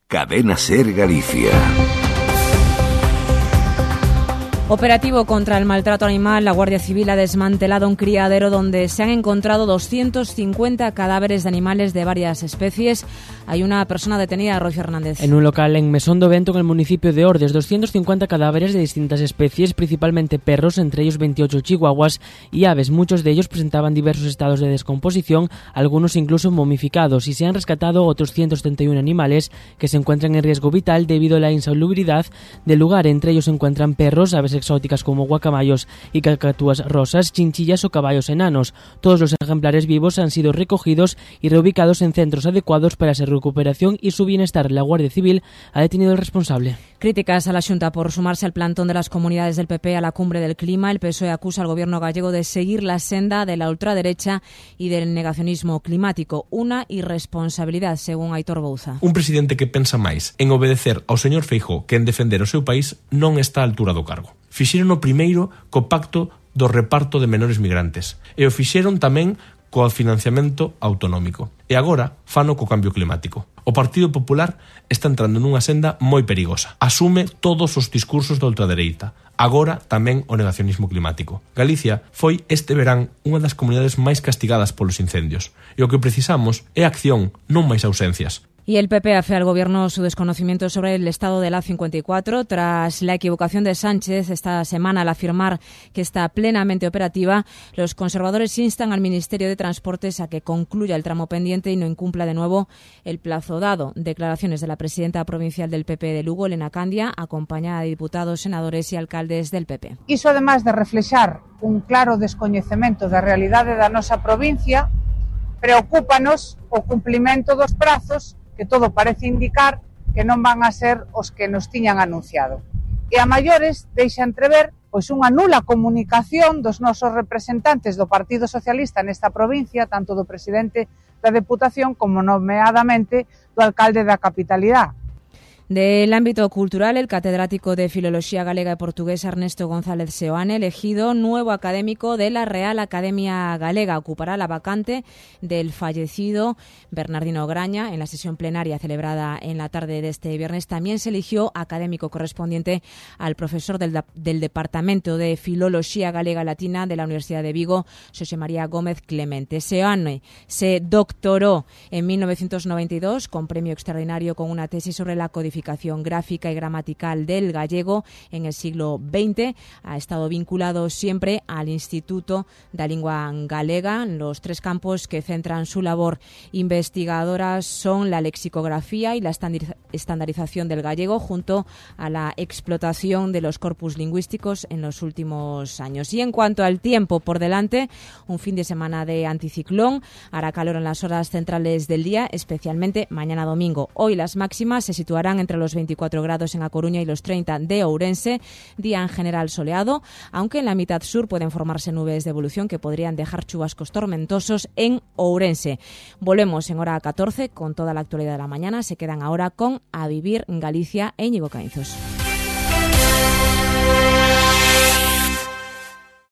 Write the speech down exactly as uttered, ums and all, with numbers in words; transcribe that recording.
Cadena Ser Galicia. Operativo contra el maltrato animal. La Guardia Civil ha desmantelado un criadero donde se han encontrado doscientos cincuenta cadáveres de animales de varias especies. Hay una persona detenida, Roy Fernández. En un local en Mesón do Vento, en el municipio de Ordes, doscientos cincuenta cadáveres de distintas especies, principalmente perros, entre ellos veintiocho chihuahuas y aves. Muchos de ellos presentaban diversos estados de descomposición, algunos incluso momificados, y se han rescatado otros ciento setenta y uno animales que se encuentran en riesgo vital debido a la insalubridad del lugar. Entre ellos se encuentran perros, aves exóticas como guacamayos y cacatúas rosas, chinchillas o caballos enanos. Todos los ejemplares vivos han sido recogidos y reubicados en centros adecuados para su recuperación y su bienestar. La Guardia Civil ha detenido al responsable. Críticas a la Xunta por sumarse al plantón de las comunidades del P P a la cumbre del clima. El P S O E acusa al gobierno gallego de seguir la senda de la ultraderecha y del negacionismo climático. Una irresponsabilidad, según Aitor Bouza. Un presidente que pensa máis en obedecer ao señor Feijóo que en defender o seu país non está á altura do cargo. Fixeron o primeiro co pacto do reparto de menores migrantes e o fixeron tamén co financiamento autonómico. E agora fano co cambio climático. O Partido Popular está entrando nunha senda moi perigosa. Asume todos os discursos da ultradereita. Agora tamén o negacionismo climático. Galicia foi este verán unha das comunidades máis castigadas polos incendios. E o que precisamos é acción, non máis ausencias. Y el P P afea al Gobierno su desconocimiento sobre el estado de la A cincuenta y cuatro tras la equivocación de Sánchez esta semana al afirmar que está plenamente operativa. Los conservadores instan al Ministerio de Transportes a que concluya el tramo pendiente y no incumpla de nuevo el plazo dado. Declaraciones de la presidenta provincial del P P de Lugo, Elena Candia, acompañada de diputados, senadores y alcaldes del P P. Iso, además de reflexar un claro descoñecemento da realidade da nosa provincia, preocúpanos o cumplimento dos prazos que todo parece indicar que non van a ser os que nos tiñan anunciado. E a maiores deixa entrever pois unha nula comunicación dos nosos representantes do Partido Socialista nesta provincia, tanto do presidente da Deputación como nomeadamente do alcalde da capitalidade. Del ámbito cultural, el catedrático de Filoloxía Galega y Portuguesa Ernesto González Seoane, elegido nuevo académico de la Real Academia Galega, ocupará la vacante del fallecido Bernardino Graña. En la sesión plenaria celebrada en la tarde de este viernes también se eligió académico correspondiente al profesor del, del Departamento de Filoloxía Galega Latina de la Universidad de Vigo, José María Gómez Clemente. Seoane se doctoró en mil novecientos noventa y dos con premio extraordinario con una tesis sobre la codificación gráfica y gramatical del gallego en el siglo veinte. Ha estado vinculado siempre al Instituto da Lingua Galega. Los tres campos que centran su labor investigadora son la lexicografía y la estandarización del gallego, junto a la explotación de los corpus lingüísticos en los últimos años. Y en cuanto al tiempo por delante, un fin de semana de anticiclón. Hará calor en las horas centrales del día, especialmente mañana domingo. Hoy las máximas se situarán entre los veinticuatro grados en A Coruña y los treinta de Ourense, día en general soleado, aunque en la mitad sur pueden formarse nubes de evolución que podrían dejar chubascos tormentosos en Ourense. Volvemos en hora catorce con toda la actualidad de la mañana. Se quedan ahora con A Vivir en Galicia e Íñigo Caínzos.